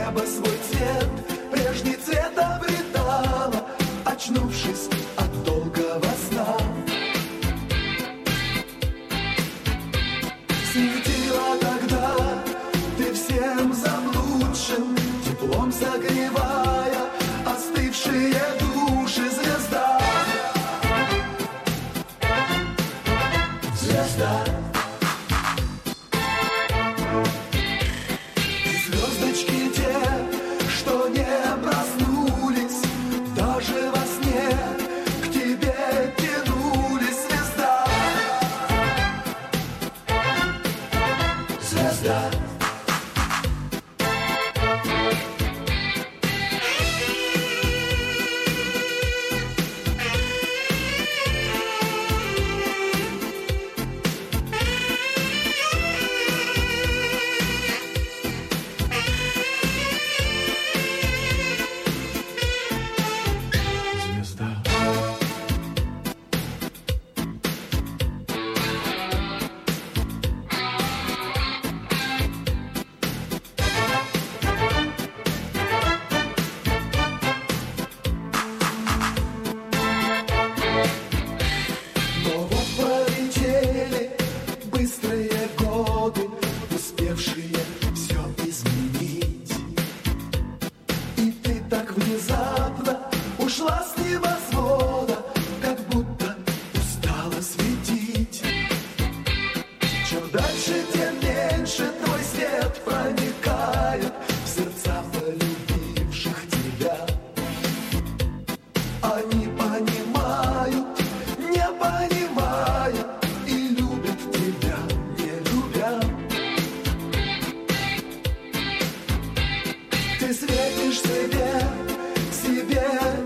небо свой цвет, прежний цвет обретала, очнувшись от долгого сна. Светила тогда ты всем заблудшим, теплом согревая остывшие души, звезда. Звезда. Звездочки те, что не проснулись, даже во сне к тебе тянулись, звезда. Звезда. Но вот пролетели быстрые годы, успевшие все изменить. И ты так внезапно ушла с небосвода, как будто устала светить. Чем дальше, тем меньше твой свет проникает в сердца полюбивших тебя. Они понимают, не понимая, и любят тебя, не любя. Ты светишь себе